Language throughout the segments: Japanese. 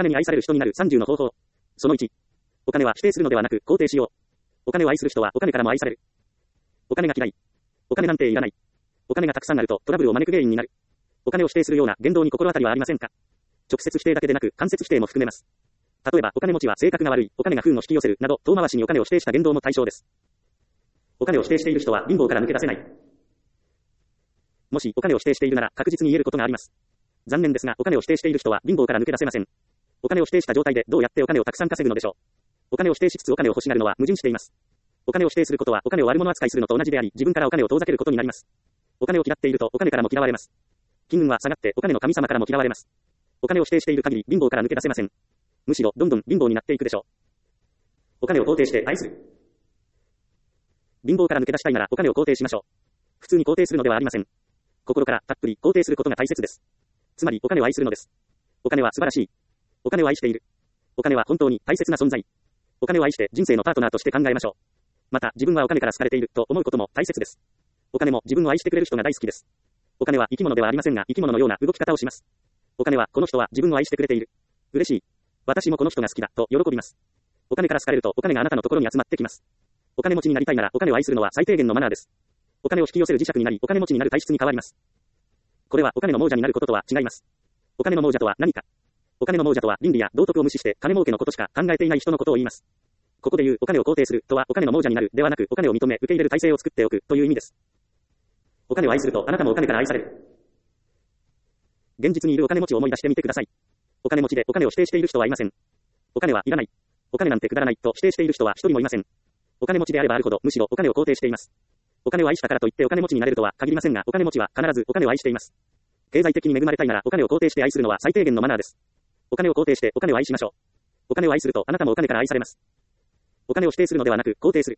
金に愛される人になる30の方法。その1。お金は否定するのではなく肯定しよう。お金を愛する人はお金からも愛される。お金が嫌い。お金なんていらない。お金がたくさんあるとトラブルを招く原因になる。お金を否定するような言動に心当たりはありませんか？直接否定だけでなく間接否定も含めます。例えばお金持ちは性格が悪い、お金が不運を引き寄せるなど遠回しにお金を否定した言動も対象です。お金を否定している人は貧乏から抜け出せない。もしお金を否定しているなら確実に言えることがあります。残念ですがお金を否定している人は貧乏から抜け出せません。お金を否定した状態でどうやってお金をたくさん稼ぐのでしょう。お金を否定しつつお金を欲しがるのは矛盾しています。お金を否定することはお金を悪者扱いするのと同じであり、自分からお金を遠ざけることになります。お金を嫌っているとお金からも嫌われます。金運は下がってお金の神様からも嫌われます。お金を否定している限り貧乏から抜け出せません。むしろどんどん貧乏になっていくでしょう。お金を肯定して愛する。貧乏から抜け出したいならお金を肯定しましょう。普通に肯定するのではありません。心からたっぷり肯定することが大切です。つまりお金を愛するのです。お金は素晴らしい。お金を愛している。お金は本当に大切な存在。お金を愛して人生のパートナーとして考えましょう。また自分はお金から好かれていると思うことも大切です。お金も自分を愛してくれる人が大好きです。お金は生き物ではありませんが生き物のような動き方をします。お金はこの人は自分を愛してくれている。嬉しい。私もこの人が好きだと喜びます。お金から好かれるとお金があなたのところに集まってきます。お金持ちになりたいならお金を愛するのは最低限のマナーです。お金を引き寄せる磁石になりお金持ちになる体質に変わります。これはお金の亡者になることとは違います。お金の亡者とは何か。お金の亡者とは倫理や道徳を無視して金儲けのことしか考えていない人のことを言います。ここで言うお金を肯定するとはお金の亡者になるではなくお金を認め受け入れる体制を作っておくという意味です。お金を愛するとあなたもお金から愛される。現実にいるお金持ちを思い出してみてください。お金持ちでお金を否定している人はいません。お金はいらない。お金なんてくだらないと否定している人は一人もいません。お金持ちであればあるほどむしろお金を肯定しています。お金を愛したからといってお金持ちになれるとは限りませんがお金持ちは必ずお金を愛しています。経済的に恵まれたいならお金を肯定して愛するのは最低限のマナーです。お金を肯定してお金を愛しましょう。お金を愛するとあなたもお金から愛されます。お金を否定するのではなく肯定する。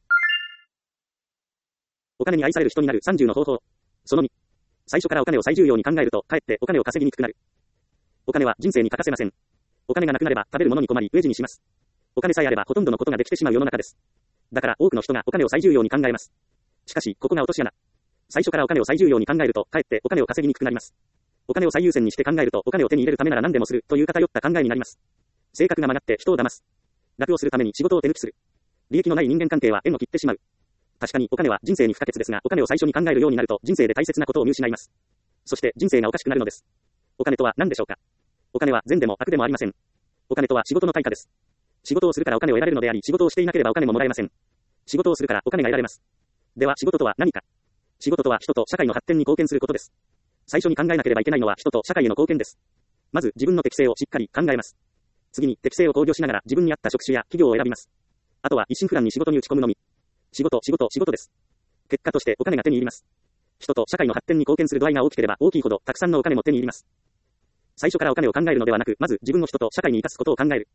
お金に愛される人になる30の方法。その2。最初からお金を最重要に考えるとかえってお金を稼ぎにくくなる。お金は人生に欠かせません。お金がなくなれば食べるものに困り飢え死にします。お金さえあればほとんどのことができてしまう世の中です。だから多くの人がお金を最重要に考えます。しかしここが落とし穴。最初からお金を最重要に考えるとかえってお金を稼ぎにくくなります。お金を最優先にして考えるとお金を手に入れるためなら何でもするという偏った考えになります。性格が曲がって人を騙す。楽をするために仕事を手抜きする。利益のない人間関係は縁を切ってしまう。確かにお金は人生に不可欠ですがお金を最初に考えるようになると人生で大切なことを見失います。そして人生がおかしくなるのです。お金とは何でしょうか。お金は善でも悪でもありません。お金とは仕事の対価です。仕事をするからお金を得られるのであり仕事をしていなければお金ももらえません。仕事をするからお金が得られます。では仕事とは何か。仕事とは人と社会の発展に貢献することです。最初に考えなければいけないのは人と社会への貢献です。まず自分の適性をしっかり考えます。次に適性を考慮しながら自分に合った職種や企業を選びます。あとは一心不乱に仕事に打ち込むのみ。仕事です。結果としてお金が手に入ります。人と社会の発展に貢献する度合いが大きければ大きいほどたくさんのお金も手に入ります。最初からお金を考えるのではなく、まず自分の人と社会に生かすことを考える。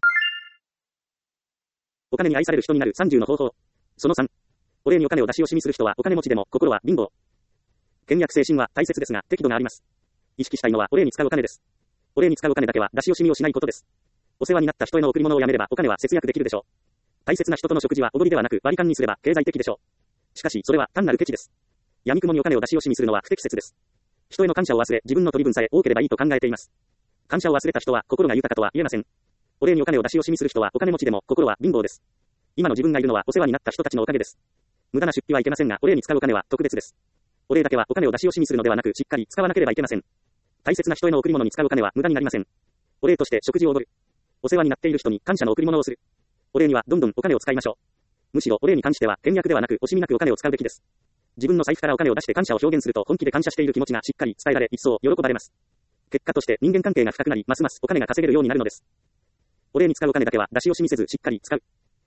お金に愛される人になる30の方法。その3。お礼にお金を出し惜しみする人はお金持ちでも心は貧乏。倹約精神は大切ですが適度があります。意識したいのはお礼に使うお金です。お礼に使うお金だけは出し惜しみをしないことです。お世話になった人への贈り物をやめればお金は節約できるでしょう。大切な人との食事はおごりではなく割り勘にすれば経済的でしょう。しかしそれは単なるケチです。闇雲にお金を出し惜しみするのは不適切です。人への感謝を忘れ自分の取り分さえ多ければいいと考えています。感謝を忘れた人は心が豊かとは言えません。お礼にお金を出し惜しみする人はお金持ちでも心は貧乏です。今の自分がいるのはお世話になった人たちのおかげです。無駄な出費はいけませんがお礼に使うお金は特別です。お礼だけはお金を出し惜しみするのではなくしっかり使わなければいけません。大切な人への贈り物に使うお金は無駄になりません。お礼として食事をおごる。お世話になっている人に感謝の贈り物をする。お礼にはどんどんお金を使いましょう。むしろお礼に関しては倹約ではなく惜しみなくお金を使うべきです。自分の財布からお金を出して感謝を表現すると本気で感謝している気持ちがしっかり伝えられ一層喜ばれます。結果として人間関係が深くなりますますお金が稼げるようになるのです。お礼に使うお金だけは出し惜しみせずしっかり使う。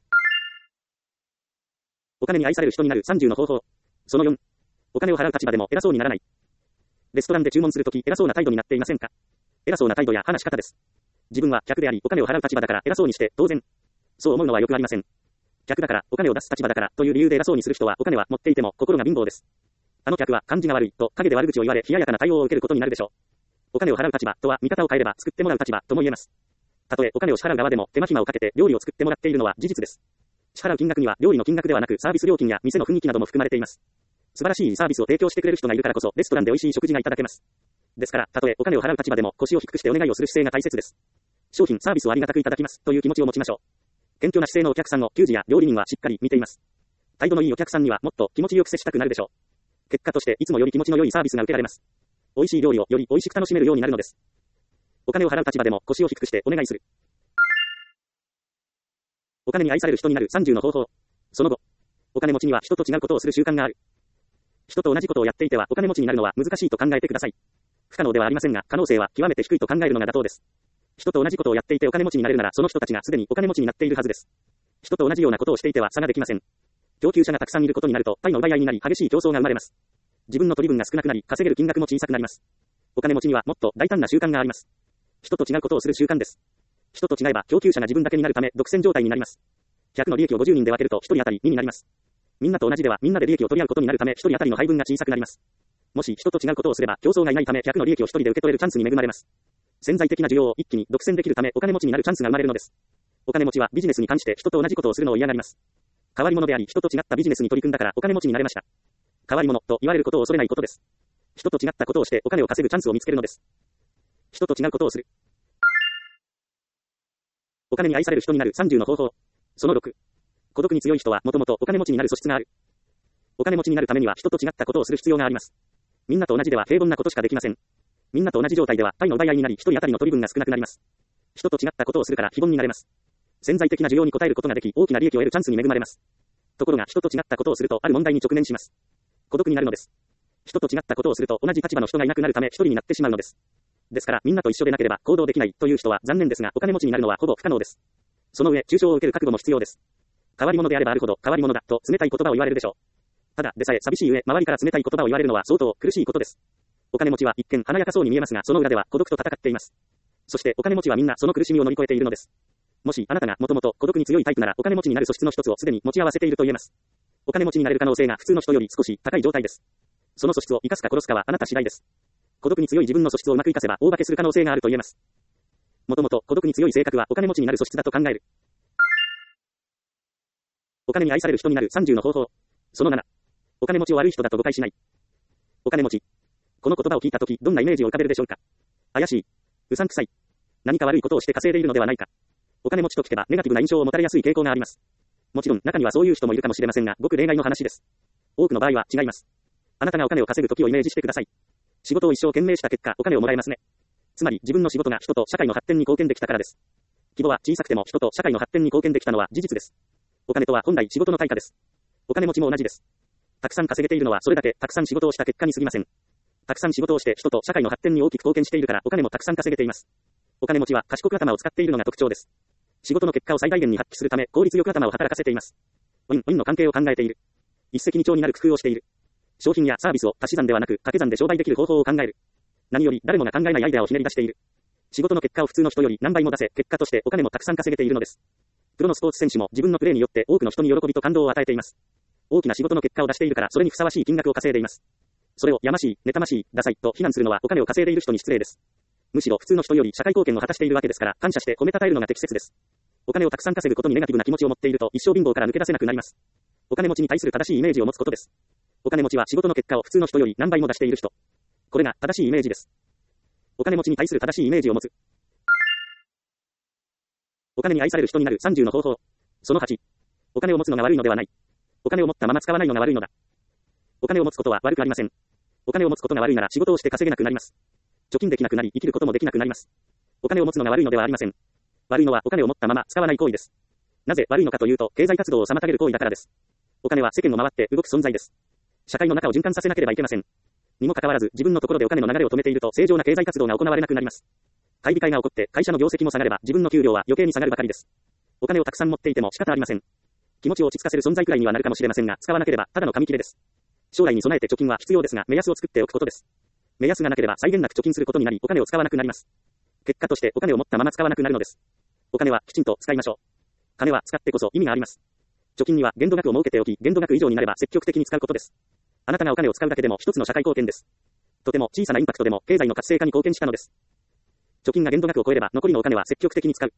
お金に愛される人になる30の方法。その4。お金を払う立場でも偉そうにならない。レストランで注文するとき偉そうな態度になっていませんか。偉そうな態度や話し方です。自分は客でありお金を払う立場だから偉そうにして当然。そう思うのはよくありません。客だからお金を出す立場だからという理由で偉そうにする人はお金は持っていても心が貧乏です。あの客は感じが悪いと陰で悪口を言われ冷ややかな対応を受けることになるでしょう。お金を払う立場とは見方を変えれば作ってもらう立場とも言えます。たとえお金を支払う側でも手間暇をかけて料理を作ってもらっているのは事実です。支払う金額には料理の金額ではなくサービス料金や店の雰囲気なども含まれています。素晴らしいサービスを提供してくれる人がいるからこそレストランで美味しい食事がいただけます。ですからたとえお金を払う立場でも腰を低くしてお願いをする姿勢が大切です。 商品、サービスをありがたくいただきます、という気持ちを持ちましょう。謙虚な姿勢のお客さんを給仕や料理人はしっかり見ています。態度のいいお客さんにはもっと気持ちよく接したくなるでしょう。結果としていつもより気持ちの良いサービスが受けられます。美味しい料理をより美味しく楽しめるようになるのです。お金を払う立場でも腰を低くしてお願いする。お金に愛される人になる30の方法。その後、お金持ちには人と違うことをする習慣がある。人と同じことをやっていてはお金持ちになるのは難しいと考えてください。不可能ではありませんが、可能性は極めて低いと考えるのが妥当です。人と同じことをやっていてお金持ちになれるなら、その人たちがすでにお金持ちになっているはずです。人と同じようなことをしていては差ができません。供給者がたくさんいることになると、タイの奪い合いになり、激しい競争が生まれます。自分の取り分が少なくなり、稼げる金額も小さくなります。お金持ちにはもっと大胆な習慣があります。人と違うことをする習慣です。人と違えば供給者が自分だけになるため、独占状態になります。100の利益を50人で分けると1人当たり2になります。みんなと同じではみんなで利益を取り合うことになるため、1人当たりの配分が小さくなります。もし人と違うことをすれば競争がいないため、100の利益を1人で受け取れるチャンスに恵まれます。潜在的な需要を一気に独占できるため、お金持ちになるチャンスが生まれるのです。お金持ちはビジネスに関して人と同じことをするのを嫌がります。変わり者であり、人と違ったビジネスに取り組んだからお金持ちになれました。変わり者と言われることを恐れないことです。人と違ったことをしてお金を稼ぐチャンスを見つけるのです。人と違うことをする。お金に愛される人になる30の方法。その6。孤独に強い人はもともとお金持ちになる素質がある。お金持ちになるためには人と違ったことをする必要があります。みんなと同じでは平凡なことしかできません。みんなと同じ状態ではパイの奪い合いになり、1人当たりの取り分が少なくなります。人と違ったことをするから非凡になれます。潜在的な需要に応えることができ、大きな利益を得るチャンスに恵まれます。ところが人と違ったことをするとある問題に直面します。孤独になるのです。人と違ったことをすると同じ立場の人がいなくなるため一人になってしまうのです。ですからみんなと一緒でなければ行動できないという人は残念ですが、お金持ちになるのはほぼ不可能です。その上、中傷を受ける覚悟も必要です。変わり者であればあるほど変わり者だと冷たい言葉を言われるでしょう。ただでさえ寂しい上、周りから冷たい言葉を言われるのは相当苦しいことです。お金持ちは一見華やかそうに見えますが、その裏では孤独と戦っています。そしてお金持ちはみんなその苦しみを乗り越えているのです。もしあなたがもともと孤独に強いタイプなら、お金持ちになる素質の一つをすでに持ち合わせていると言えます。お金持ちになれる可能性が普通の人より少し高い状態です。その素質を生かすか殺すかはあなた次第です。孤独に強い自分の素質をうまく活かせば大化けする可能性があると言えます。もともと孤独に強い性格はお金持ちになる素質だと考える。お金に愛される人になる30の方法。その7。お金持ちを悪い人だと誤解しない。お金持ち。この言葉を聞いたとき、どんなイメージを浮かべるでしょうか。怪しい。うさんくさい。何か悪いことをして稼いでいるのではないか。お金持ちと聞けばネガティブな印象を持たれやすい傾向があります。もちろん中にはそういう人もいるかもしれませんが、ごく例外の話です。多くの場合は違います。あなたがお金を稼ぐときをイメージしてください。仕事を一生懸命した結果、お金をもらえますね。つまり自分の仕事が人と社会の発展に貢献できたからです。規模は小さくても人と社会の発展に貢献できたのは事実です。お金とは本来仕事の対価です。お金持ちも同じです。たくさん稼げているのはそれだけたくさん仕事をした結果に過ぎません。たくさん仕事をして人と社会の発展に大きく貢献しているからお金もたくさん稼げています。お金持ちは賢く頭を使っているのが特徴です。仕事の結果を最大限に発揮するため効率よく頭を働かせています。ウィンの関係を考えている。一石二鳥になる工夫をしている。商品やサービスを足し算ではなく掛け算で商売できる方法を考える。何より誰もが考えないアイデアをひねり出している。仕事の結果を普通の人より何倍も出せ、結果としてお金もたくさん稼げているのです。プロのスポーツ選手も自分のプレーによって多くの人に喜びと感動を与えています。大きな仕事の結果を出しているからそれにふさわしい金額を稼いでいます。それをやましい、妬ましい、ダサいと非難するのはお金を稼いでいる人に失礼です。むしろ普通の人より社会貢献を果たしているわけですから感謝して褒めたたえるのが適切です。お金をたくさん稼ぐことにネガティブな気持ちを持っていると一生貧乏から抜け出せなくなります。お金持ちに対する正しいイメージを持つことです。お金持ちは仕事の結果を普通の人より何倍も出している人。これが正しいイメージです。お金持ちに対する正しいイメージを持つ。お金に愛される人になる30の方法。その8。お金を持つのが悪いのではない。お金を持ったまま使わないのが悪いのだ。お金を持つことは悪くありません。お金を持つことが悪いなら仕事をして稼げなくなります。貯金できなくなり生きることもできなくなります。お金を持つのが悪いのではありません。悪いのはお金を持ったまま使わない行為です。なぜ悪いのかというと、経済活動を妨げる行為だからです。お金は世間を回って動く存在です。社会の中を循環させなければいけません。にもかかわらず自分のところでお金の流れを止めていると正常な経済活動が行われなくなります。買い控えが起こって会社の業績も下がれば自分の給料は余計に下がるばかりです。お金をたくさん持っていても仕方ありません。気持ちを落ち着かせる存在くらいにはなるかもしれませんが、使わなければただの紙切れです。将来に備えて貯金は必要ですが、目安を作っておくことです。目安がなければ際限なく貯金することになり、お金を使わなくなります。結果としてお金を持ったまま使わなくなるのです。お金はきちんと使いましょう。金は使ってこそ意味があります。貯金には限度額を設けておき、限度額以上になれば積極的に使うことです。あなたがお金を使うだけでも一つの社会貢献です。とても小さなインパクトでも経済の活性化に貢献したのです。貯金が限度額を超えれば残りのお金は積極的に使う。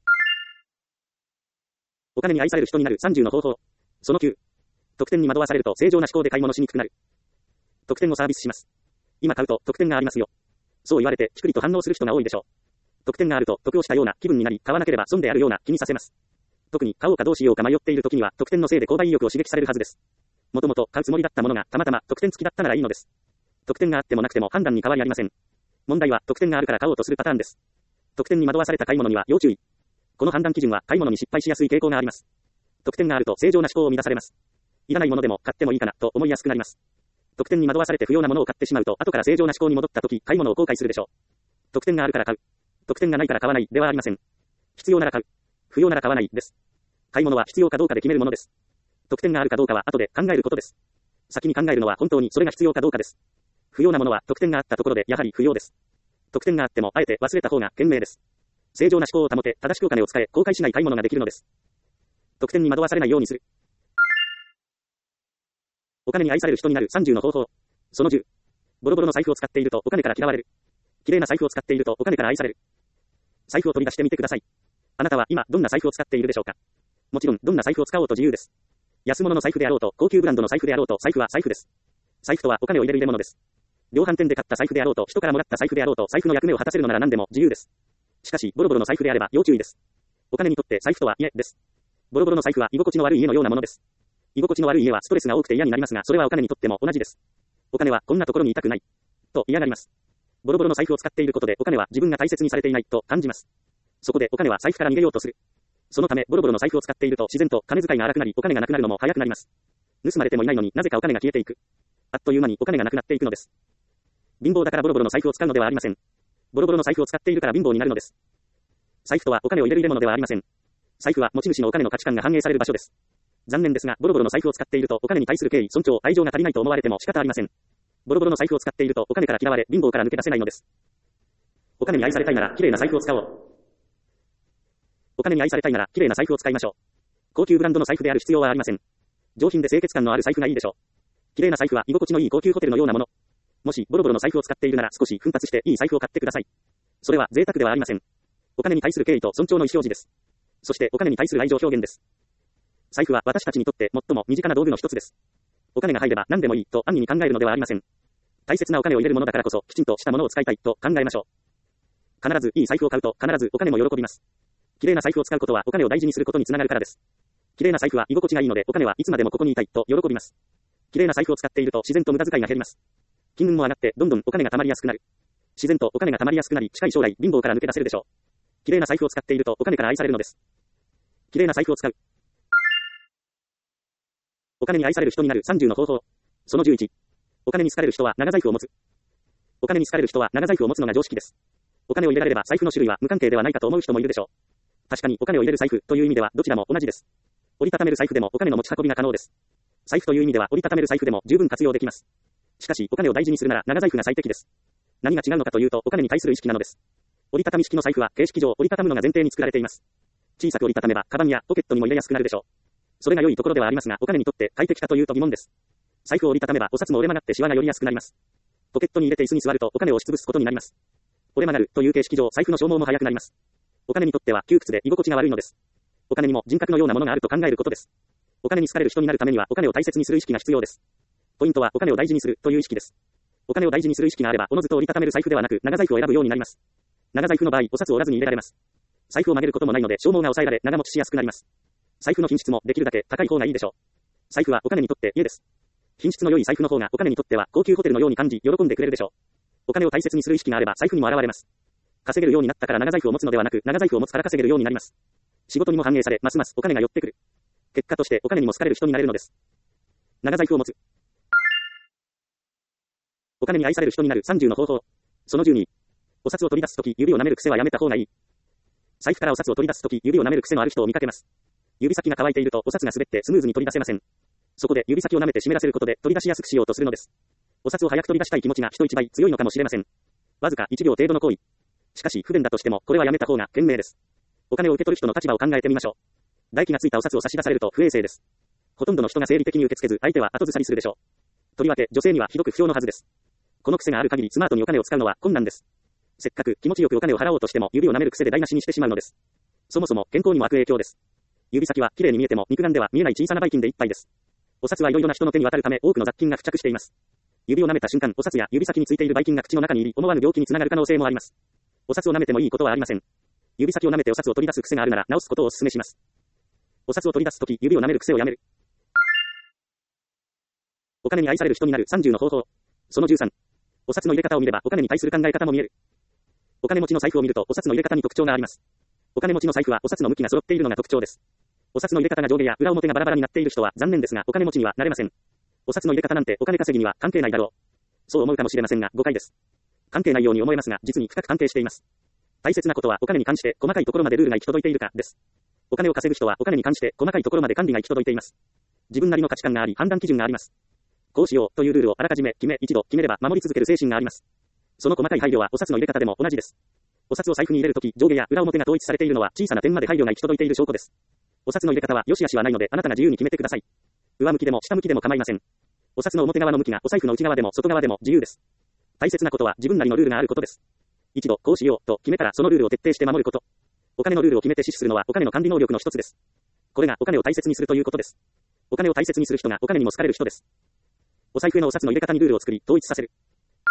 お金に愛される人になる30の方法。その9。特典に惑わされると正常な思考で買い物しにくくなる。特典をサービスします。今買うと特典がありますよ。そう言われてピクリと反応する人が多いでしょう。 得点があると得をしたような気分になり、買わなければ損であるような気にさせます。特に買おうかどうしようか迷っている時には得点のせいで購買意欲を刺激されるはずです。もともと買うつもりだったものがたまたま得点付きだったならいいのです。得点があってもなくても判断に変わりありません。問題は得点があるから買おうとするパターンです。得点に惑わされた買い物には要注意。この判断基準は買い物に失敗しやすい傾向があります。得点があると正常な思考を乱されます。いらないものでも買ってもいいかなと思いやすくなります。得点に惑わされて不要なものを買ってしまうと後から正常な思考に戻った時買い物を後悔するでしょう。得点があるから買う。得点がないから買わないではありません。必要なら買う。不要なら買わないです。買い物は必要かどうかで決めるものです。得点があるかどうかは後で考えることです。先に考えるのは本当にそれが必要かどうかです。不要なものは得点があったところでやはり不要です。得点があってもあえて忘れた方が賢明です。正常な思考を保て正しくお金を使え後悔しない買い物ができるのです。得点に惑わされないようにする。お金に愛される人になる30の方法。その10。ボロボロの財布を使っているとお金から嫌われる。綺麗な財布を使っているとお金から愛される。財布を取り出してみてください。あなたは今どんな財布を使っているでしょうか。もちろんどんな財布を使おうと自由です。安物の財布であろうと高級ブランドの財布であろうと財布は財布です。財布とはお金を入れる入れ物です。量販店で買った財布であろうと人からもらった財布であろうと財布の役目を果たせるのなら何でも自由です。しかしボロボロの財布であれば要注意です。お金にとって財布とは家です。ボロボロの財布は居心地の悪い家のようなものです。居心地の悪い家はストレスが多くて嫌になりますが、それはお金にとっても同じです。お金はこんなところにいたくない。と嫌がります。ボロボロの財布を使っていることでお金は自分が大切にされていないと感じます。そこでお金は財布から逃げようとする。そのためボロボロの財布を使っていると自然と金遣いが荒くなりお金がなくなるのも早くなります。盗まれてもいないのになぜかお金が消えていく。あっという間にお金がなくなっていくのです。貧乏だからボロボロの財布を使うのではありません。ボロボロの財布を使っているから貧乏になるのです。財布とはお金を入れる入れ物ではありません。財布は持ち主のお金の価値観が反映される場所です。残念ですが、ボロボロの財布を使っているとお金に対する敬意、尊重、愛情が足りないと思われても仕方ありません。ボロボロの財布を使っているとお金から嫌われ、貧乏から抜け出せないのです。お金に愛されたいなら、綺麗な財布を使おう。お金に愛されたいなら、綺麗な財布を使いましょう。高級ブランドの財布である必要はありません。上品で清潔感のある財布がいいでしょう。綺麗な財布は居心地のいい高級ホテルのようなもの。もしボロボロの財布を使っているなら少し奮発していい財布を買ってください。それは贅沢ではありません。お金に対する敬意と尊重の意思表示です。そしてお金に対する愛情表現です。財布は私たちにとって最も身近な道具の一つです。お金が入れば何でもいいと安易に考えるのではありません。大切なお金を入れるものだからこそきちんとしたものを使いたいと考えましょう。必ずいい財布を買うと必ずお金も喜びます。綺麗な財布を使うことはお金を大事にすることにつながるからです。綺麗な財布は居心地がいいのでお金はいつまでもここにいたいと喜びます。綺麗な財布を使っていると自然と無駄遣いが減ります。金運も上がってどんどんお金が貯まりやすくなる。自然とお金が貯まりやすくなり近い将来貧乏から抜け出せるでしょう。綺麗な財布を使っているとお金から愛されるのです。綺麗な財布を使う。お金に愛される人になる30の方法。その11。お金に好かれる人は長財布を持つ。お金に好かれる人は長財布を持つのが常識です。お金を入れられれば財布の種類は無関係ではないかと思う人もいるでしょう。確かにお金を入れる財布という意味ではどちらも同じです。折りたためる財布でもお金の持ち運びが可能です。財布という意味では折りたためる財布でも十分活用できます。しかしお金を大事にするなら長財布が最適です。何が違うのかというとお金に対する意識なのです。折りたたみ式の財布は形式上折りたたむのが前提に作られています。小さく折りたためばカバンやポケットにも入れやすくなるでしょう。それが良いところではありますがお金にとって快適かというと疑問です。財布を折りたためばお札も折れ曲がってシワが寄りやすくなります。ポケットに入れて椅子に座るとお金を押しつぶすことになります。折れ曲がるという形式上財布の消耗も早くなります。お金にとっては窮屈で居心地が悪いのです。お金にも人格のようなものがあると考えることです。お金に好かれる人になるためにはお金を大切にする意識が必要です。ポイントはお金を大事にするという意識です。お金を大事にする意識があればおのずと折りたためる財布ではなく長財布を選ぶようになります。長財布の場合お札を折らずに入れられます。財布を曲げることもないので消耗が抑えられ長持ちしやすくなります。財布の品質もできるだけ高い方がいいでしょう。財布はお金にとって家です。品質の良い財布の方がお金にとっては高級ホテルのように感じ喜んでくれるでしょう。お金を大切にする意識があれば財布にも現れます。稼げるようになったから長財布を持つのではなく長財布を持つから稼げるようになります。仕事にも反映されますますお金が寄ってくる。結果としてお金にも好かれる人になれるのです。長財布を持つ。お金に愛される人になる30の方法。その12。お札を取り出すとき指を舐める癖はやめた方がいい。財布からお札を取り出すとき指を舐める癖のある人を見かけます。指先が乾いているとお札が滑ってスムーズに取り出せません。そこで指先を舐めて湿らせることで取り出しやすくしようとするのです。お札を早く取り出したい気持ちが人一倍強いのかもしれません。わずか1秒程度の行為。しかし不便だとしてもこれはやめた方が賢明です。お金を受け取る人の立場を考えてみましょう。唾液がついたお札を差し出されると不衛生です。ほとんどの人が生理的に受け付けず相手は後ずさりするでしょう。とりわけ女性にはひどく不評のはずです。この癖がある限りスマートにお金を使うのは困難です。せっかく気持ちよくお金を払おうとしても指を舐める癖で台無しにしてしまうのです。そもそも健康にも悪影響です。指先は綺麗に見えても肉眼では見えない小さなばい菌でいっぱいです。お札はいろいろな人の手に渡るため多くの雑菌が付着しています。指を舐めた瞬間お札や指先についているばい菌が口の中に入り思わぬ病気につながる可能性もあります。 お札を舐めてもいいことはありません。指先を舐めてお札を取り出す癖があるなら直すことをお勧めします。お札を取り出すとき指を舐める癖をやめる。お金に愛される人になる30の方法。その13。お札の入れ方を見ればお金に対する考え方も見える。お金持ちの財布を見るとお札の入れ方に特徴があります。お金持ちの財布はお札の向きが揃っているのが特徴です。お札の入れ方が上下や裏表がバラバラになっている人は残念ですがお金持ちにはなれません。お札の入れ方なんてお金稼ぎには関係ないだろう。そう思うかもしれませんが誤解です。関係ないように思えますが実に深く関係しています。大切なことはお金に関して細かいところまでルールが行き届いているかです。お金を稼ぐ人はお金に関して細かいところまで管理が行き届いています。自分なりの価値観があり判断基準があります。こうしようというルールをあらかじめ一度決めれば守り続ける精神があります。その細かい配慮はお札の入れ方でも同じです。お札を財布に入れるとき上下や裏表が統一されているのは小さな点まで配慮が行き届いている証拠です。お札の入れ方は良し悪しはないのであなたが自由に決めてください。上向きでも下向きでも構いません。お札の表側の向きがお財布の内側でも外側でも自由です。大切なことは自分なりのルールがあることです。一度こうしようと決めたらそのルールを徹底して守ること。お金のルールを決めて死守するのはお金の管理能力の一つです。これがお金を大切にするということです。お金を大切にする人がお金にも好かれる人です。お財布へのお札の入れ方にルールを作り統一させる。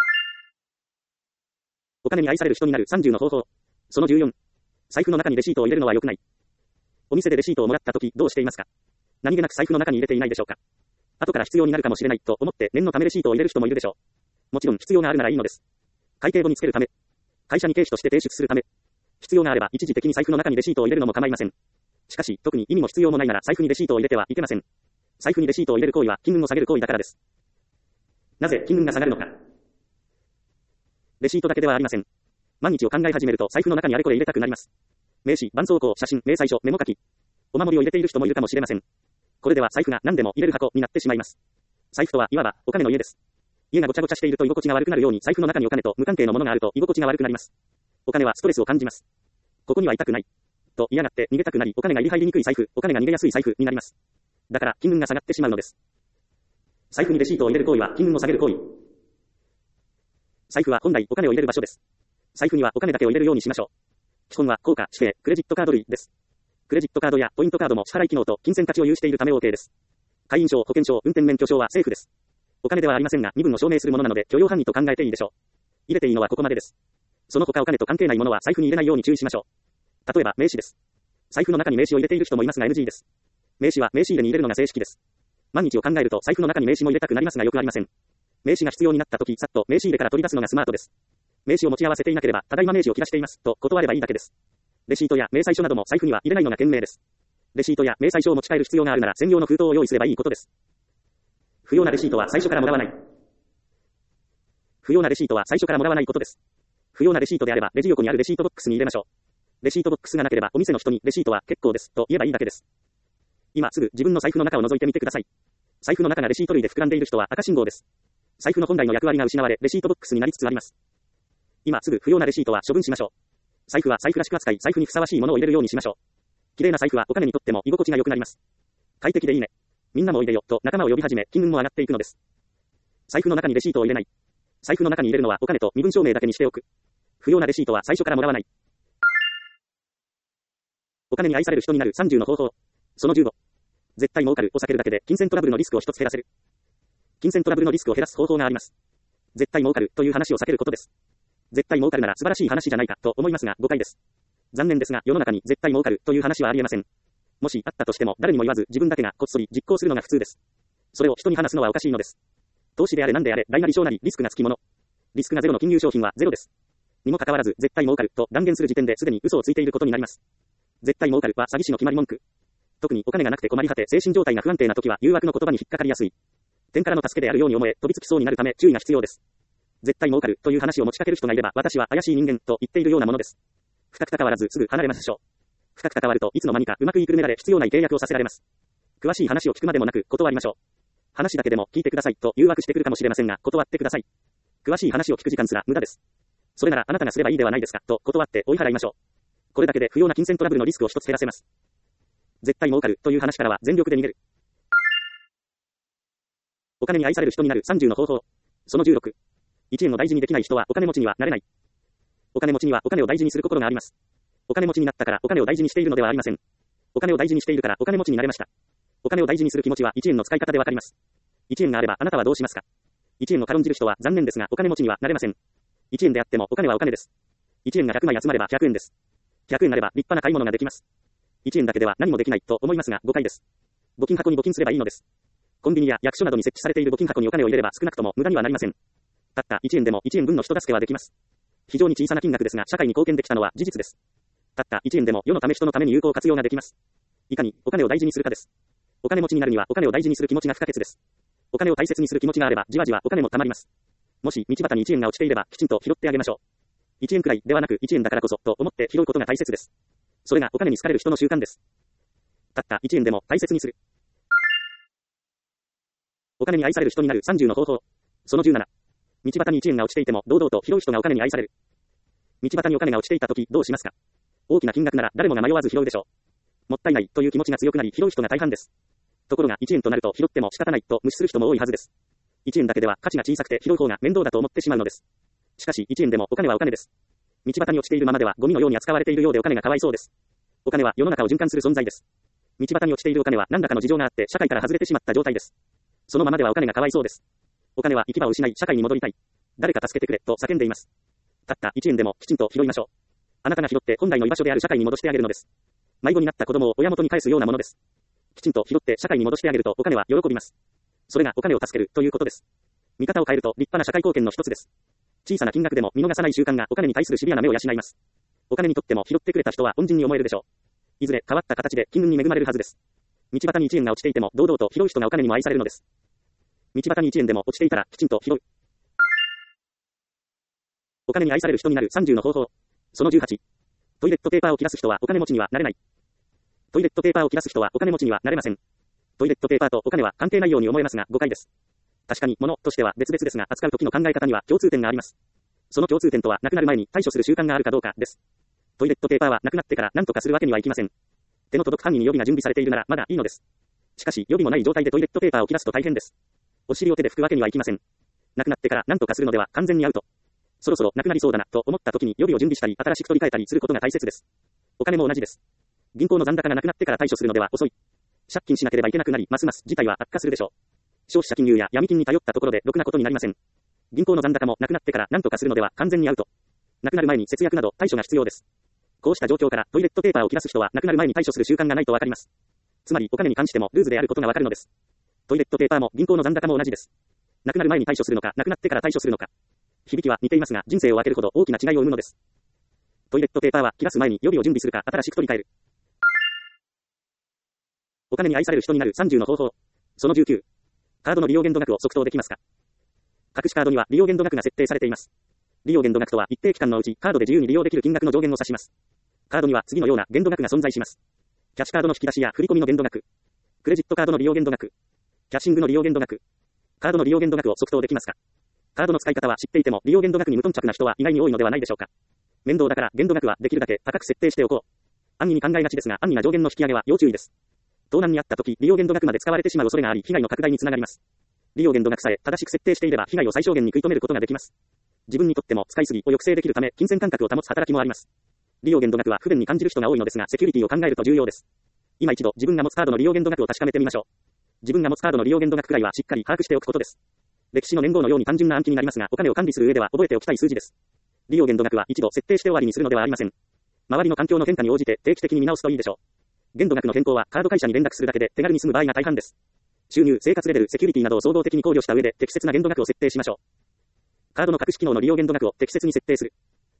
お金に愛される人になる30の方法。その14。財布の中にレシートを入れるのは良くない。お店でレシートをもらったときどうしていますか？何気なく財布の中に入れていないでしょうか？後から必要になるかもしれないと思って念のためレシートを入れる人もいるでしょう。もちろん必要があるならいいのです。会計簿につけるため、会社に経費として提出するため、必要があれば一時的に財布の中にレシートを入れるのも構いません。しかし特に意味も必要もないなら財布にレシートを入れてはいけません。財布にレシートを入れる行為は金運を下げる行為だからです。なぜ金運が下がるのか。レシートだけではありません。毎日を考え始めると財布の中にあれこれ入れたくなります。名刺、絆創膏、写真、明細書、メモ書き。お守りを入れている人もいるかもしれません。これでは財布が何でも入れる箱になってしまいます。財布とはいわばお金の家です。家がごちゃごちゃしていると居心地が悪くなるように財布の中にお金と無関係のものがあると居心地が悪くなります。お金はストレスを感じます。ここにはいたくない。と嫌がって逃げたくなりお金が入りにくい財布、お金が逃げやすい財布になります。だから金運が下がってしまうのです。財布にレシートを入れる行為は金運を下げる行為。財布は本来お金を入れる場所です。財布にはお金だけを入れるようにしましょう。基本は硬貨、紙幣、クレジットカード類です。クレジットカードやポイントカードも支払い機能と金銭価値を有しているため OK です。会員証、保険証、運転免許証はセーフです。お金ではありませんが身分を証明するものなので許容範囲と考えていいでしょう。入れていいのはここまでです。その他お金と関係ないものは財布に入れないように注意しましょう。例えば名刺です。財布の中に名刺を入れている人もいますが NG です。名刺は名刺入れに入れるのが正式です。毎日を考えると財布の中に名刺も入れたくなりますがよくありません。名刺が必要になった時さっと名刺入れから取り出すのがスマートです。名刺を持ち合わせていなければただいま名刺を切らしていますと断ればいいだけです。レシートや明細書なども財布には入れないのが賢明です。レシートや明細書を持ち帰る必要があるなら専用の封筒を用意すればいいことです。不要なレシートは最初からもらわない。不要なレシートは最初からもらわないことです。不要なレシートであればレジ横にあるレシートボックスに入れましょう。レシートボックスがなければお店の人にレシートは結構ですと言えばいいだけです。今すぐ自分の財布の中を覗いてみてください。財布の中がレシート類で膨らんでいる人は赤信号です。財布の本来の役割が失われレシートボックスになりつつあります。今すぐ不要なレシートは処分しましょう。財布は財布らしく扱い財布にふさわしいものを入れるようにしましょう。綺麗な財布はお金にとっても居心地が良くなります。快適でいいね。みんなもおいでよと仲間を呼び始め金運も上がっていくのです。財布の中にレシートを入れない。財布の中に入れるのはお金と身分証明だけにしておく。不要なレシートは最初からもらわない。お金に愛される人になる30の方法。その15。絶対儲かるを避けるだけで金銭トラブルのリスクを一つ減らせる。金銭トラブルのリスクを減らす方法があります。絶対儲かるという話を避けることです。絶対儲かるなら素晴らしい話じゃないかと思いますが誤解です。残念ですが世の中に絶対儲かるという話はありえません。もしあったとしても誰にも言わず自分だけがこっそり実行するのが普通です。それを人に話すのはおかしいのです。投資であれ何であれ大なり小なりリスクがつきもの。リスクがゼロの金融商品はゼロです。にもかかわらず絶対儲かると断言する時点ですでに嘘をついていることになります。絶対儲かるは詐欺師の決まり文句。特にお金がなくて困り果て精神状態が不安定な時は誘惑の言葉に引っかかりやすい。天からの助けであるように思え飛びつきそうになるため注意が必要です。絶対儲かるという話を持ちかける人がいれば私は怪しい人間と言っているようなものです。深く関わらずすぐ離れましょう。深く関わるといつの間にかうまく言いくるめられ必要ない契約をさせられます。詳しい話を聞くまでもなく断りましょう。話だけでも聞いてくださいと誘惑してくるかもしれませんが断ってください。詳しい話を聞く時間すら無駄です。それならあなたがすればいいではないですかと断って追い払いましょう。これだけで不要な金銭トラブルのリスクを一つ減らせます。絶対儲かるという話からは全力で逃げる。お金に愛される人になる30の方法。その16。1円を大事にできない人はお金持ちにはなれない。お金持ちにはお金を大事にする心があります。お金持ちになったからお金を大事にしているのではありません。お金を大事にしているからお金持ちになれました。お金を大事にする気持ちは1円の使い方でわかります。1円があればあなたはどうしますか。1円を軽んじる人は残念ですがお金持ちにはなれません。1円であってもお金はお金です。 1円が100枚集まれば100円です。100円あれば立派な買い物ができます。1円だけでは何もできないと思いますが誤解です。募金箱に募金すればいいのです。コンビニや役所などに設置されている募金箱にお金を入れれば少なくとも無駄にはなりません。たった1円でも1円分の人助けはできます。非常に小さな金額ですが社会に貢献できたのは事実です。たった1円でも世のため人のために有効活用ができます。いかにお金を大事にするかです。お金持ちになるにはお金を大事にする気持ちが不可欠です。お金を大切にする気持ちがあればじわじわお金も貯まります。もし道端に1円が落ちていればきちんと拾ってあげましょう。1円くらいではなく1円だからこそと思って拾うことが大切です。それがお金に好かれる人の習慣です。たった1円でも大切にする。お金に愛される人になる30の方法。その17。道端に1円が落ちていても堂々と拾う人がお金に愛される。道端にお金が落ちていたときどうしますか？大きな金額なら誰もが迷わず拾うでしょう。もったいないという気持ちが強くなり拾う人が大半です。ところが1円となると拾っても仕方ないと無視する人も多いはずです。1円だけでは価値が小さくて拾う方が面倒だと思ってしまうのです。しかし1円でもお金はお金です。道端に落ちているままではゴミのように扱われているようでお金がかわいそうです。お金は世の中を循環する存在です。道端に落ちているお金は何らかの事情があって社会から外れてしまった状態です。そのままではお金がかわいそうです。お金は行き場を失い社会に戻りたい。誰か助けてくれと叫んでいます。たった1円でもきちんと拾いましょう。あなたが拾って本来の居場所である社会に戻してあげるのです。迷子になった子供を親元に返すようなものです。きちんと拾って社会に戻してあげるとお金は喜びます。それがお金を助けるということです。見方を変えると立派な社会貢献の一つです。小さな金額でも見逃さない習慣がお金に対するシビアな目を養います。お金にとっても拾ってくれた人は恩人に思えるでしょう。いずれ変わった形で金運に恵まれるはずです。道端に1円が落ちていても堂々と拾う人がお金にも愛されるのです。道端に1円でも落ちていたらきちんと拾う。お金に愛される人になる30の方法。その18。トイレットペーパーを切らす人はお金持ちにはなれない。トイレットペーパーを切らす人はお金持ちにはなれません。トイレットペーパーとお金は関係ないように思えますが誤解です。確かに物としては別々ですが扱う時の考え方には共通点があります。その共通点とはなくなる前に対処する習慣があるかどうかです。トイレットペーパーはなくなってから何とかするわけにはいきません。手の届く範囲に予備が準備されているならまだいいのです。しかし予備もない状態でトイレットペーパーを切らすと大変です。お尻を手で拭くわけにはいきません。なくなってから何とかするのでは完全にアウト。そろそろなくなりそうだなと思った時に予備を準備したり新しく取り替えたりすることが大切です。お金も同じです。銀行の残高がなくなってから対処するのでは遅い。借金しなければいけなくなりますます事態は悪化するでしょう。消費者金融や闇金に頼ったところでろくなことになりません。銀行の残高もなくなってから何とかするのでは完全にアウト。なくなる前に節約など対処が必要です。こうした状況からトイレットペーパーを切らす人はなくなる前に対処する習慣がないとわかります。つまりお金に関してもルーズであることがわかるのです。トイレットペーパーも銀行の残高も同じです。なくなる前に対処するのか、なくなってから対処するのか。響きは似ていますが人生を分けるほど大きな違いを生むのです。トイレットペーパーは切らす前に予備を準備するか新しく取り替える。お金に愛される人になる30の方法。その19。カードの利用限度額を即答できますか？各種カードには利用限度額が設定されています。利用限度額とは一定期間のうちカードで自由に利用できる金額の上限を指します。カードには次のような限度額が存在します。キャッシュカードの引き出しや振込の限度額。クレジットカードの利用限度額。キャッシングの利用限度額。カードの利用限度額を即答できますか？カードの使い方は知っていても利用限度額に無頓着な人は意外に多いのではないでしょうか。面倒だから限度額はできるだけ高く設定しておこう。安易に考えがちですが安易な上限の引き上げは要注意です。盗難にあった時利用限度額まで使われてしまう恐れがあり被害の拡大につながります。利用限度額さえ正しく設定していれば被害を最小限に食い止めることができます。自分にとっても使いすぎを抑制できるため金銭感覚を保つ働きもあります。利用限度額は不便に感じる人が多いのですがセキュリティを考えると重要です。今一度自分が持つカードの利用限度額を確かめてみましょう。自分が持つカードの利用限度額くらいはしっかり把握しておくことです。歴史の年号のように単純な暗記になりますがお金を管理する上では覚えておきたい数字です。利用限度額は一度設定して終わりにするのではありません。周りの環境の変化に応じて定期的に見直すといいでしょう。限度額の変更はカード会社に連絡するだけで手軽に済む場合が大半です。収入、生活レベル、セキュリティなどを総合的に考慮した上で適切な限度額を設定しましょう。カードの隠し機能の利用限度額を適切に設定する。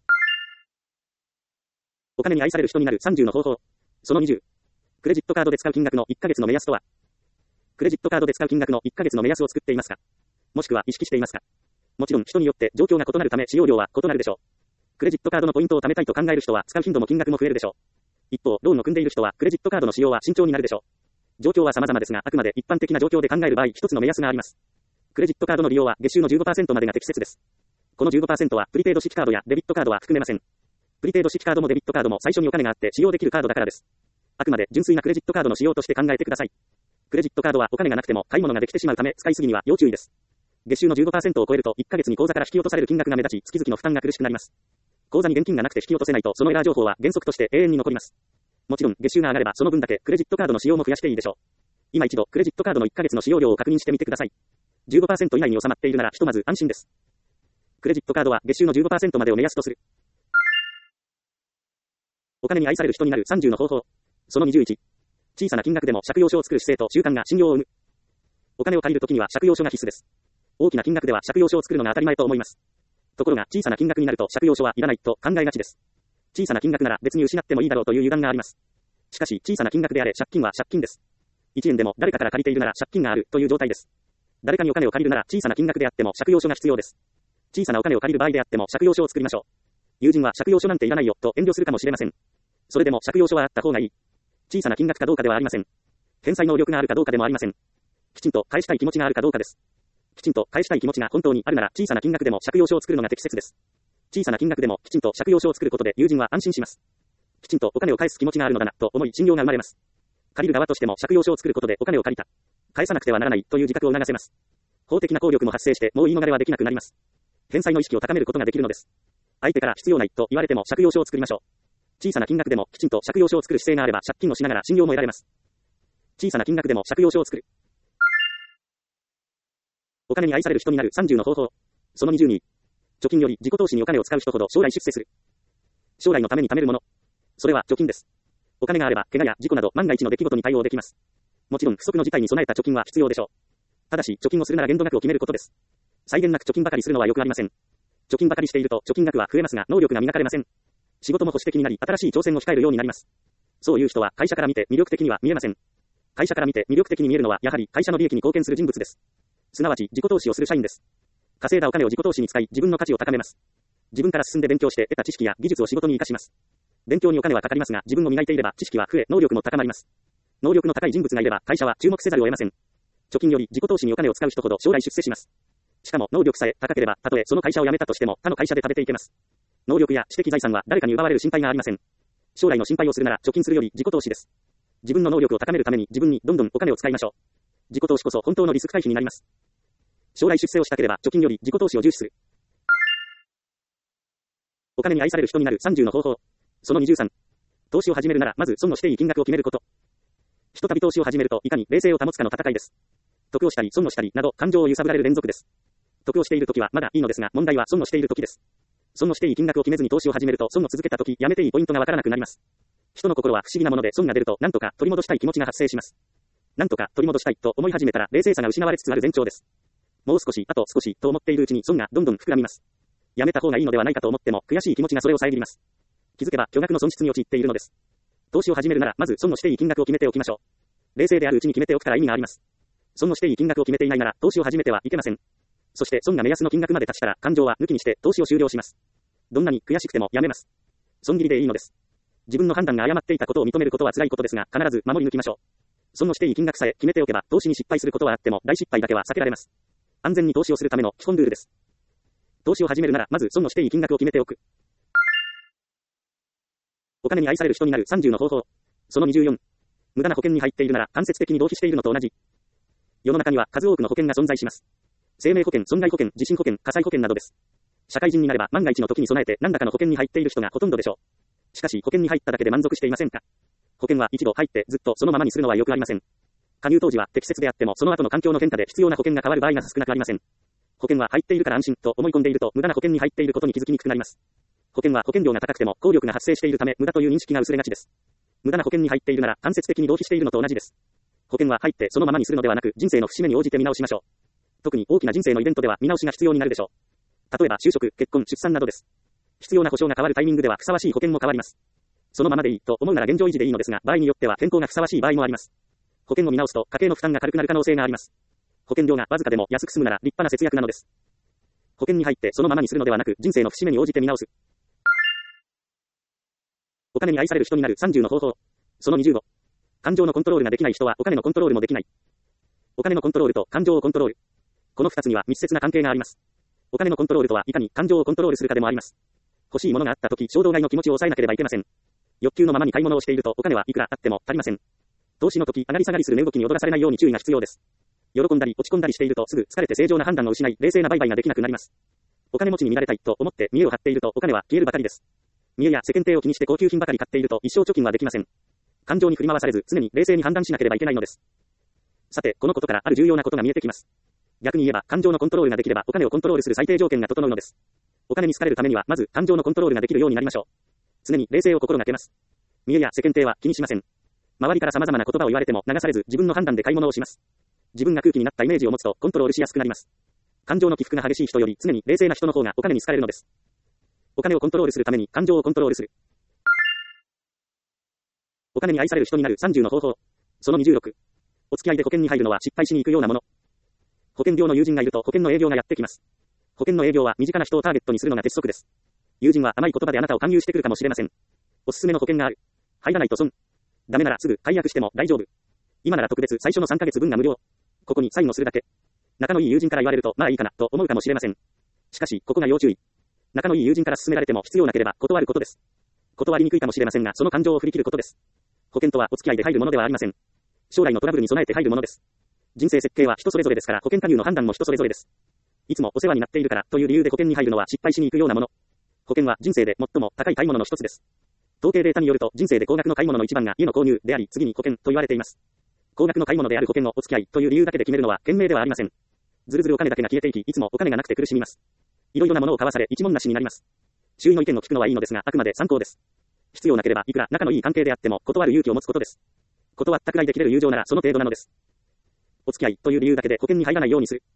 お金に愛される人になる30の方法。その20。クレジットカードで使う金額の1ヶ月の目安とは？クレジットカードで使う金額の1ヶ月の目安を作っていますか？もしくは意識していますか？もちろん人によって状況が異なるため使用量は異なるでしょう。クレジットカードのポイントを貯めたいと考える人は使う頻度も金額も増えるでしょう。一方、ローンを組んでいる人はクレジットカードの使用は慎重になるでしょう。状況は様々ですが、あくまで一般的な状況で考える場合、一つの目安があります。クレジットカードの利用は月収の 15% までが適切です。この 15% はプリペイド式カードやデビットカードは含めません。プリペイド式カードもデビットカードも最初にお金があって使用できるカードだからです。あくまで純粋なクレジットカードの使用として考えてください。クレジットカードはお金がなくても買い物ができてしまうため使いすぎには要注意です。月収の 15% を超えると1ヶ月に口座から引き落とされる金額が目立ち、月々の負担が苦しくなります。口座に現金がなくて引き落とせないとそのエラー情報は原則として永遠に残ります。もちろん月収が上がればその分だけクレジットカードの使用も増やしていいでしょう。今一度クレジットカードの1ヶ月の使用量を確認してみてください。15% 以内に収まっているならひとまず安心です。クレジットカードは月収の 15% までを目安とする。 お金に愛される人になる30の方法。その21。小さな金額でも借用書を作る姿勢と習慣が信用を生む。お金を借りるときには借用書が必須です。大きな金額では借用書を作るのが当たり前と思います。ところが小さな金額になると借用書はいらないと考えがちです。小さな金額なら別に失ってもいいだろうという油断があります。しかし小さな金額であれ借金は借金です。1円でも誰かから借りているなら借金があるという状態です。誰かにお金を借りるなら小さな金額であっても借用書が必要です。小さなお金を借りる場合であっても借用書を作りましょう。友人は借用書なんていらないよと遠慮するかもしれません。それでも借用書はあった方がいい。小さな金額かどうかではありません。返済能力があるかどうかでもありません。きちんと返したい気持ちがあるかどうかです。きちんと返したい気持ちが本当にあるなら小さな金額でも借用書を作るのが適切です。小さな金額でもきちんと借用書を作ることで友人は安心します。きちんとお金を返す気持ちがあるのだなと思い信用が生まれます。借りる側としても借用書を作ることでお金を借りた。返さなくてはならないという自覚を促せます。法的な効力も発生してもう言い逃れはできなくなります。返済の意識を高めることができるのです。相手から必要ないと言われても借用書を作りましょう。小さな金額でもきちんと借用書を作る姿勢があれば借金をしながら信用も得られます。小さな金額でも借用書を作る。お金に愛される人になる30の方法。その20に、貯金より自己投資にお金を使う人ほど将来出世する。将来のために貯めるもの。それは貯金です。お金があれば怪我や事故など万が一の出来事に対応できます。もちろん不測の事態に備えた貯金は必要でしょう。ただし貯金をするなら限度額を決めることです。際限なく貯金ばかりするのはよくありません。貯金ばかりしていると貯金額は増えますが能力が磨かれません。仕事も保守的になり新しい挑戦を控えるようになります。そういう人は会社から見て魅力的には見えません。会社から見て魅力的に見えるのはやはり会社の利益に貢献する人物です。すなわち自己投資をする社員です。稼いだお金を自己投資に使い自分の価値を高めます。自分から進んで勉強して得た知識や技術を仕事に活かします。勉強にお金はかかりますが自分も磨いていれば知識は増え能力も高まります。能力の高い人物がいれば会社は注目せざるを得ません。貯金より自己投資にお金を使う人ほど将来出世します。しかも能力さえ高ければたとえその会社を辞めたとしても他の会社で食べていけます。能力や知的財産は誰かに奪われる心配がありません。将来の心配をするなら貯金するより自己投資です。自分の能力を高めるために自分にどんどんお金を使いましょう。自己投資こそ本当のリスク回避になります。将来出世をしたければ貯金より自己投資を重視する。お金に愛される人になる30の方法。その23。投資を始めるならまず損のしていい金額を決めること。ひとたび投資を始めるといかに冷静を保つかの戦いです。得をしたり損をしたりなど感情を揺さぶられる連続です。得をしているときはまだいいのですが問題は損をしているときです。損のしていい金額を決めずに投資を始めると損を続けたときやめていいポイントがわからなくなります。人の心は不思議なもので損が出ると何とか取り戻したい気持ちが発生します。何とか取り戻したいと思い始めたら冷静さが失われつつある前兆です。もう少し、あと少しと思っているうちに損がどんどん膨らみます。やめた方がいいのではないかと思っても悔しい気持ちがそれを遮ります。気づけば巨額の損失に陥っているのです。投資を始めるならまず損のしていい金額を決めておきましょう。冷静であるうちに決めておくから意味があります。損のしていい金額を決めていないなら投資を始めてはいけません。そして損が目安の金額まで達したら感情は抜きにして投資を終了します。どんなに悔しくてもやめます。損切りでいいのです。自分の判断が誤っていたことを認めることは辛いことですが必ず守り抜きましょう。損のしていい金額さえ決めておけば投資に失敗することはあっても大失敗だけは避けられます。安全に投資をするための基本ルールです。投資を始めるならまず損のしていい金額を決めておく。お金に愛される人になる30の方法。その24。無駄な保険に入っているなら間接的に浪費しているのと同じ。世の中には数多くの保険が存在します。生命保険、損害保険、地震保険、火災保険などです。社会人になれば万が一の時に備えて何らかの保険に入っている人がほとんどでしょう。しかし保険に入っただけで満足していませんか？保険は一度入ってずっとそのままにするのはよくありません。加入当時は適切であってもその後の環境の変化で必要な保険が変わる場合が少なくありません。保険は入っているから安心と思い込んでいると無駄な保険に入っていることに気づきにくくなります。保険は保険料が高くても効力が発生しているため無駄という認識が薄れがちです。無駄な保険に入っているなら間接的に浪費しているのと同じです。保険は入ってそのままにするのではなく人生の節目に応じて見直しましょう。特に大きな人生のイベントでは見直しが必要になるでしょう。例えば就職、結婚、出産などです。必要な保障が変わるタイミングではふさわしい保険も変わります。そのままでいいと思うなら現状維持でいいのですが場合によっては変更がふさわしい場合もあります。保険を見直すと家計の負担が軽くなる可能性があります。保険料がわずかでも安く済むなら立派な節約なのです。保険に入ってそのままにするのではなく人生の節目に応じて見直す。お金に愛される人になる30の方法。その25。感情のコントロールができない人はお金のコントロールもできない。お金のコントロールと感情をコントロール。この2つには密接な関係があります。お金のコントロールとはいかに感情をコントロールするかでもあります。欲しいものがあったとき衝動買いの気持ちを抑えなければいけません。欲求のままに買い物をしているとお金はいくらあっても足りません。投資の時上がり下がりする値動きに踊らされないように注意が必要です。喜んだり落ち込んだりしているとすぐ疲れて正常な判断を失い冷静な売買ができなくなります。お金持ちに見られたいと思って見栄を張っているとお金は消えるばかりです。見栄や世間体を気にして高級品ばかり買っていると一生貯金はできません。感情に振り回されず常に冷静に判断しなければいけないのです。さてこのことからある重要なことが見えてきます。逆に言えば感情のコントロールができればお金をコントロールする最低条件が整うのです。お金に好かれるためにはまず感情のコントロールができるようになりましょう。常に冷静を心がけます。 見栄や世間体は気にしません。周りから様々な言葉を言われても流されず自分の判断で買い物をします。自分が空気になったイメージを持つとコントロールしやすくなります。感情の起伏が激しい人より常に冷静な人の方がお金に好かれるのです。お金をコントロールするために感情をコントロールする。お金に愛される人になる30の方法。その26。お付き合いで保険に入るのは失敗しに行くようなもの。保険業の友人がいると保険の営業がやってきます。保険の営業は身近な人をターゲットにするのが鉄則です。友人は甘い言葉であなたを勧誘してくるかもしれません。おすすめの保険がある。入らないと損。ダメならすぐ解約しても大丈夫。今なら特別最初の3ヶ月分が無料。ここにサインをするだけ。仲のいい友人から言われるとまあいいかなと思うかもしれません。しかしここが要注意。仲のいい友人から勧められても必要なければ断ることです。断りにくいかもしれませんがその感情を振り切ることです。保険とはお付き合いで入るものではありません。将来のトラブルに備えて入るものです。人生設計は人それぞれですから保険加入の判断も人それぞれです。いつもお世話になっているからという理由で保険に入るのは失敗しに行くようなもの。保険は人生で最も高い買い物の一つです。統計データによると人生で高額の買い物の一番が家の購入であり次に保険と言われています。高額の買い物である保険のお付き合いという理由だけで決めるのは賢明ではありません。ずるずるお金だけが消えていきいつもお金がなくて苦しみます。いろいろなものを買わされ一文なしになります。周囲の意見を聞くのはいいのですがあくまで参考です。必要なければいくら仲のいい関係であっても断る勇気を持つことです。断ったくらいで切れる友情ならその程度なのです。お付き合いという理由だけで保険に入らないようにする。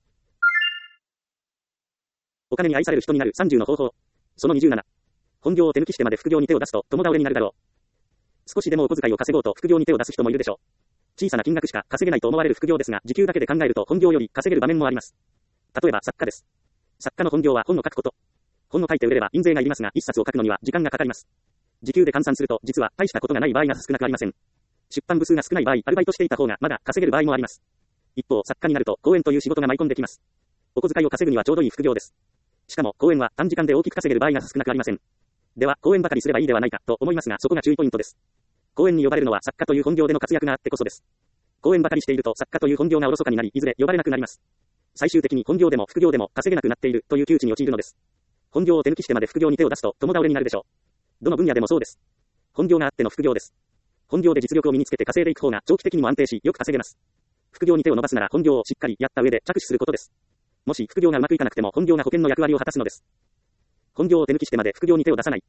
お金に愛される人になる30の方法。その27。本業を手抜きしてまで副業に手を出すと共倒れになるだろう。少しでもお小遣いを稼ごうと副業に手を出す人もいるでしょう。小さな金額しか稼げないと思われる副業ですが時給だけで考えると本業より稼げる場面もあります。例えば作家です。作家の本業は本を書くこと。本を書いて売れれば印税がいりますが一冊を書くのには時間がかかります。時給で換算すると実は大したことがない場合が少なくありません。出版部数が少ない場合アルバイトしていた方がまだ稼げる場合もあります。一方作家になると講演という仕事が舞い込んできます。お小遣いを稼ぐにはちょうどいい副業です。しかも講演は短時間で大きく稼げる場合が少なくありません。では講演ばかりすればいいではないかと思いますがそこが注意ポイントです。講演に呼ばれるのは作家という本業での活躍があってこそです。講演ばかりしていると作家という本業がおろそかになりいずれ呼ばれなくなります。最終的に本業でも副業でも稼げなくなっているという窮地に陥るのです。本業を手抜きしてまで副業に手を出すと共倒れになるでしょう。どの分野でもそうです。本業があっての副業です。本業で実力を身につけて稼いでいく方が長期的にも安定しよく稼げます。副業に手を伸ばすなら本業をしっかりやった上で着手することです。もし副業がうまくいかなくても本業が保険の役割を果たすのです。本業を手抜きしてまで副業に手を出さない。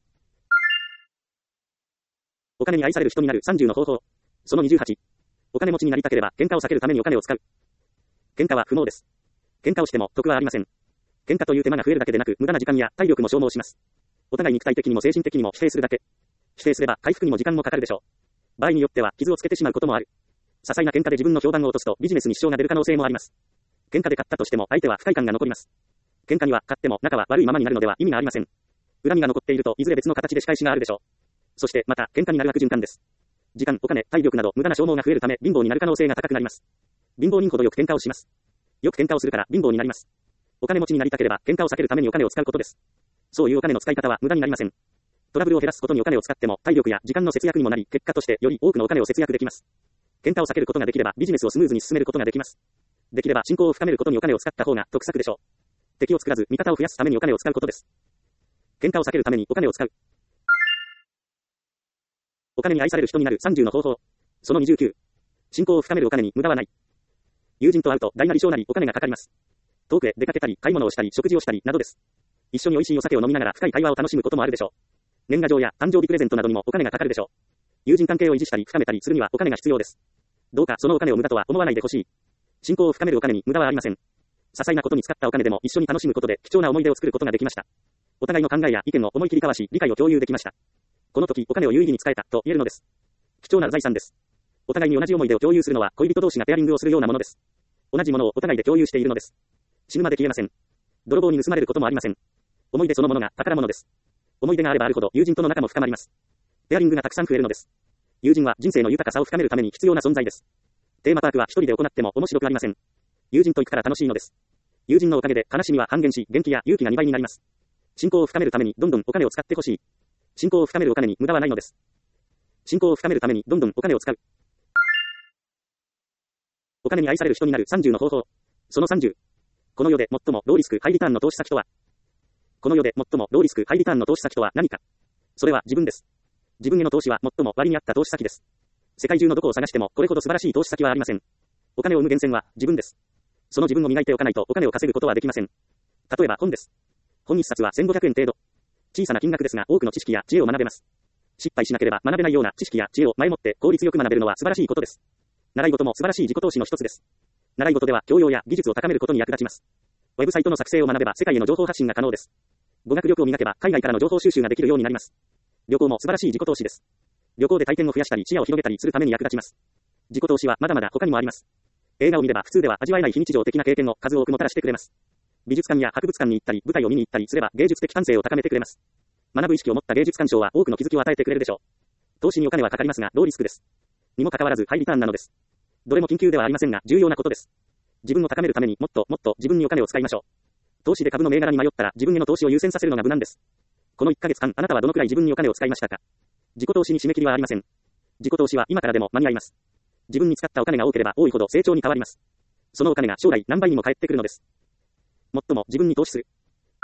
お金に愛される人になる30の方法。その28。お金持ちになりたければ喧嘩を避けるためにお金を使う。喧嘩は不毛です。喧嘩をしても得はありません。喧嘩という手間が増えるだけでなく無駄な時間や体力も消耗します。お互い肉体的にも精神的にも否定するだけ。否定すれば回復にも時間もかかるでしょう。場合によっては傷をつけてしまうこともある。些細な喧嘩で自分の評判を落とすとビジネスに支障が出る可能性もあります。喧嘩で勝ったとしても相手は不快感が残ります。喧嘩には勝っても仲は悪いままになるのでは意味がありません。恨みが残っているといずれ別の形で仕返しがあるでしょう。そしてまた喧嘩になる悪循環です。時間、お金、体力など無駄な消耗が増えるため貧乏になる可能性が高くなります。貧乏人ほどよく喧嘩をします。よく喧嘩をするから貧乏になります。お金持ちになりたければ喧嘩を避けるためにお金を使うことです。そういうお金の使い方は無駄になりません。トラブルを減らすことにお金を使っても体力や時間の節約にもなり結果としてより多くのお金を節約できます。喧嘩を避けることができればビジネスをスムーズに進めることができます。できれば信仰を深めることにお金を使った方が得策でしょう。敵を作らず味方を増やすためにお金を使うことです。喧嘩を避けるためにお金を使う。お金に愛される人になる30の方法。その29。信仰を深めるお金に無駄はない。友人と会うと大なり小なりお金がかかります。遠くへ出かけたり買い物をしたり食事をしたりなどです。一緒に美味しいお酒を飲みながら深い会話を楽しむこともあるでしょう。年賀状や誕生日プレゼントなどにもお金がかかるでしょう。友人関係を維持したり深めたりするにはお金が必要です。どうかそのお金を無駄とは思わないでほしい。信仰を深めるお金に無駄はありません。些細なことに使ったお金でも一緒に楽しむことで貴重な思い出を作ることができました。お互いの考えや意見を思い切り交わし理解を共有できました。この時お金を有意義に使えたと言えるのです。貴重な財産です。お互いに同じ思い出を共有するのは恋人同士がペアリングをするようなものです。同じものをお互いで共有しているのです。死ぬまで消えません。泥棒に盗まれることもありません。思い出そのものが宝物です。思い出があればあるほど友人との仲も深まります。ペアリングがたくさん増えるのです。友人は人生の豊かさを深めるために必要な存在です。テーマパークは一人で行っても面白くありません。友人と行くから楽しいのです。友人のおかげで悲しみは半減し、元気や勇気が2倍になります。信仰を深めるためにどんどんお金を使ってほしい。信仰を深めるお金に無駄はないのです。信仰を深めるためにどんどんお金を使う。お金に愛される人になる30の方法。その30。この世で最もローリスクハイリターンの投資先とは。この世で最もローリスクハイリターンの投資先とは何か。それは自分です。自分への投資は最も割に合った投資先です。世界中のどこを探してもこれほど素晴らしい投資先はありません。お金を生む源泉は自分です。その自分を磨いておかないとお金を稼ぐことはできません。例えば本です。本一冊は1500円程度。小さな金額ですが多くの知識や知恵を学べます。 失敗しなければ学べないような知識や知恵を前もって効率よく学べるのは素晴らしいことです。習い事も素晴らしい自己投資の一つです。習い事では教養や技術を高めることに役立ちます。ウェブサイトの作成を学べば世界への情報発信が可能です。語学力を磨けば海外からの情報収集ができるようになります。旅行も素晴らしい自己投資です。旅行で体験を増やしたり視野を広げたりするために役立ちます。自己投資はまだまだ他にもあります。映画を見れば普通では味わえない非日常的な経験を数多くもたらしてくれます。美術館や博物館に行ったり舞台を見に行ったりすれば芸術的感性を高めてくれます。学ぶ意識を持った芸術鑑賞は多くの気づきを与えてくれるでしょう。投資にお金はかかりますがローリスクです。にもかかわらずハイリターンなのです。どれも緊急ではありませんが重要なことです。自分を高めるためにもっと自分にお金を使いましょう。投資で株の銘柄に迷ったら自分への投資を優先させるのが無難です。この1ヶ月間あなたはどのくらい自分にお金を使いましたか？自己投資に締め切りはありません。自己投資は今からでも間に合います。自分に使ったお金が多ければ多いほど成長に変わります。そのお金が将来何倍にも返ってくるのです。もっとも自分に投資する。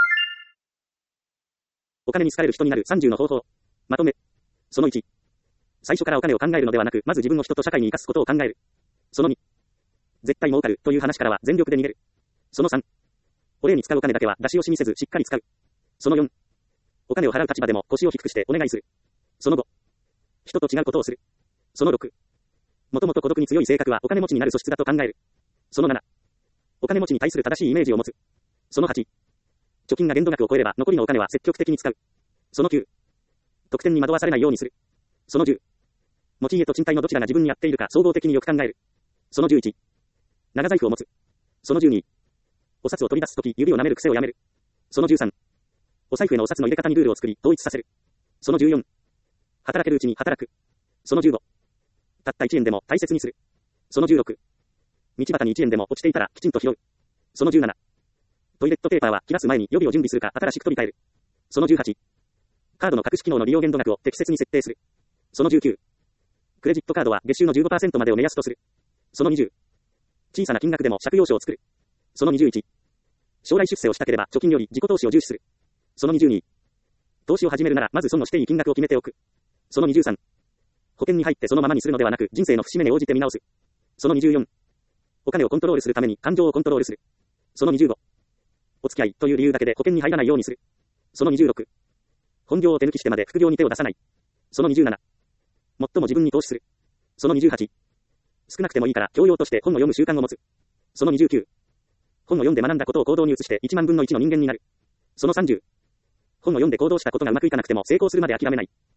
お金に好かれる人になる30の方法。まとめ。その1。最初からお金を考えるのではなく、まず自分を人と社会に生かすことを考える。その2。絶対儲かるという話からは全力で逃げる。その3。お礼に使うお金だけは出し惜しみせずしっかり使う。その4。お金を払う立場でも腰を低くしてお願いする。その5。人と違うことをする。その6。もともと孤独に強い性格はお金持ちになる素質だと考える。その7。お金持ちに対する正しいイメージを持つ。その8。貯金が限度額を超えれば残りのお金は積極的に使う。その9。得点に惑わされないようにする。その10。持ち家と賃貸のどちらが自分に合っているか総合的によく考える。その11。長財布を持つ。その12。お札を取り出すとき指を舐める癖をやめる。その13。お財布へのお札の入れ方にルールを作り統一させる。その14。働けるうちに働く。その15。たった1円でも大切にする。その16。道端に1円でも落ちていたらきちんと拾う。その17。トイレットペーパーは切らす前に予備を準備するか新しく取り替える。その18。カードの隠し機能の利用限度額を適切に設定する。その19。クレジットカードは月収の 15% までを目安とする。その20。小さな金額でも借用書を作る。その21。将来出世をしたければ貯金より自己投資を重視する。その22。投資を始めるならまず損のしていい金額を決めておく。その23。保険に入ってそのままにするのではなく人生の節目に応じて見直す。その24。お金をコントロールするために感情をコントロールする。その25。お付き合いという理由だけで保険に入らないようにする。その26。本業を手抜きしてまで副業に手を出さない。その27。最も自分に投資する。その28。少なくてもいいから教養として本を読む習慣を持つ。その29。本を読んで学んだことを行動に移して1万分の1の人間になる。その30。本を読んで行動したことがうまくいかなくても成功するまで諦めない。